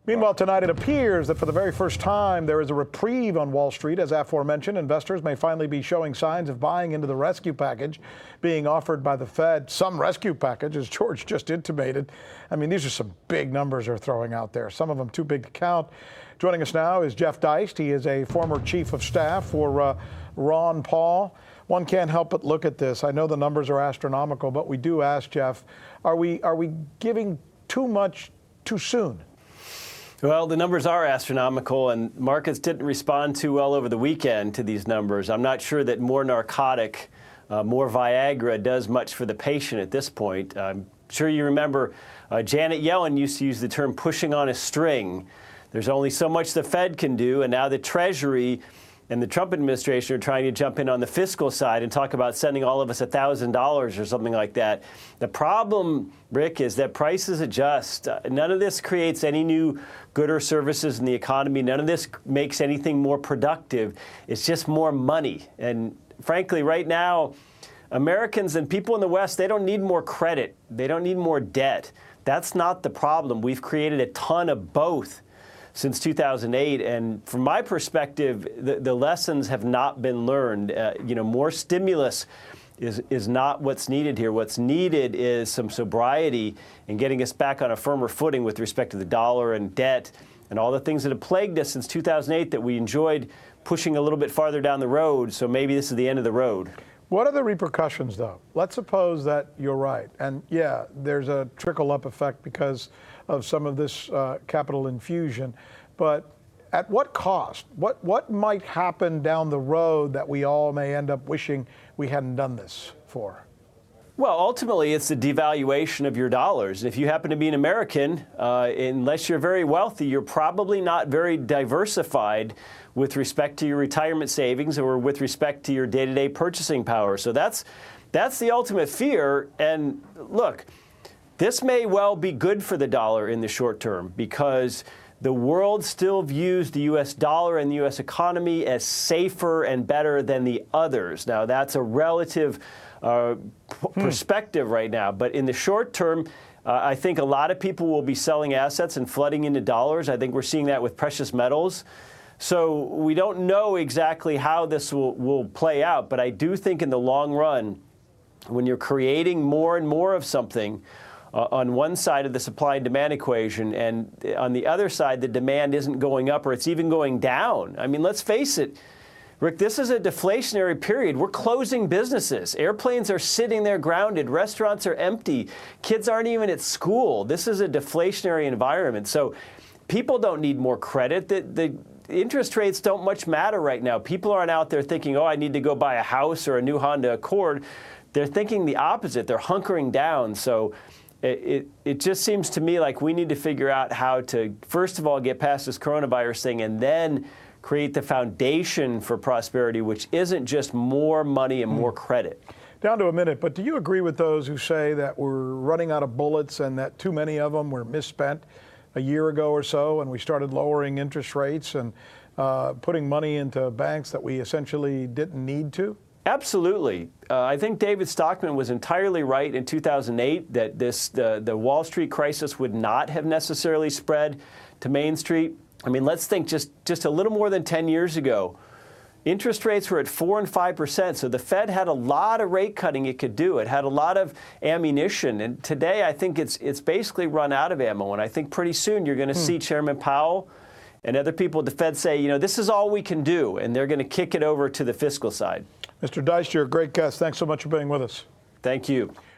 Meanwhile, tonight it appears that for the very first time there is a reprieve on Wall Street. As aforementioned, investors may finally be showing signs of buying into the rescue package being offered by the Fed. Some rescue package, as George just intimated. I mean, these are some big numbers they're throwing out there, some of them too big to count. Joining us now is Jeff Deist. He is a former chief of staff for Ron Paul. One can't help but look at this. I know the numbers are astronomical, but we do ask, Jeff, are we giving too much too soon? Well, the numbers are astronomical, and markets didn't respond too well over the weekend to these numbers. I'm not sure that more narcotic, more Viagra does much for the patient at this point. I'm sure you remember Janet Yellen used to use the term pushing on a string. There's only so much the Fed can do, and now the Treasury and the Trump administration are trying to jump in on the fiscal side and talk about sending all of us $1,000 or something like that. The problem, Rick, is that prices adjust. None of this creates any new goods or services in the economy. None of this makes anything more productive. It's just more money. And frankly, right now, Americans and people in the West, they don't need more credit. They don't need more debt. That's not the problem. We've created a ton of both since 2008, and from my perspective, the lessons have not been learned. More stimulus is not what's needed here. What's needed is some sobriety and getting us back on a firmer footing with respect to the dollar and debt and all the things that have plagued us since 2008 that we enjoyed pushing a little bit farther down the road. So maybe this is the end of the road. What are the repercussions, though? Let's suppose that you're right. And yeah, there's a trickle-up effect because of some of this capital infusion. But at what cost? What might happen down the road that we all may end up wishing we hadn't done this for? Well, ultimately, it's the devaluation of your dollars. If you happen to be an American, unless you're very wealthy, you're probably not very diversified with respect to your retirement savings or with respect to your day-to-day purchasing power. So that's the ultimate fear. And look, this may well be good for the dollar in the short term because the world still views the U.S. dollar and the U.S. economy as safer and better than the others. Now, that's a relative perspective right now. But in the short term, I think a lot of people will be selling assets and flooding into dollars. I think we're seeing that with precious metals. So we don't know exactly how this will play out. But I do think in the long run, when you're creating more and more of something, on one side of the supply and demand equation, and on the other side, the demand isn't going up or it's even going down. I mean, let's face it, Rick, this is a deflationary period. We're closing businesses. Airplanes are sitting there grounded. Restaurants are empty. Kids aren't even at school. This is a deflationary environment. So people don't need more credit. The interest rates don't much matter right now. People aren't out there thinking, oh, I need to go buy a house or a new Honda Accord. They're thinking the opposite. They're hunkering down. So it just seems to me like we need to figure out how to, first of all, get past this coronavirus thing and then create the foundation for prosperity, which isn't just more money and more credit. Down to a minute, but do you agree with those who say that we're running out of bullets and that too many of them were misspent a year ago or so, and we started lowering interest rates and putting money into banks that we essentially didn't need to? Absolutely. I think David Stockman was entirely right in 2008 that the Wall Street crisis would not have necessarily spread to Main Street. I mean, let's think just a little more than 10 years ago. Interest rates were at 4% and 5%, so the Fed had a lot of rate cutting it could do. It had a lot of ammunition, and today I think it's basically run out of ammo, and I think pretty soon you're going to see Chairman Powell and other people at the Fed say, this is all we can do, and they're going to kick it over to the fiscal side. Mr. Deist, you're a great guest. Thanks so much for being with us. Thank you.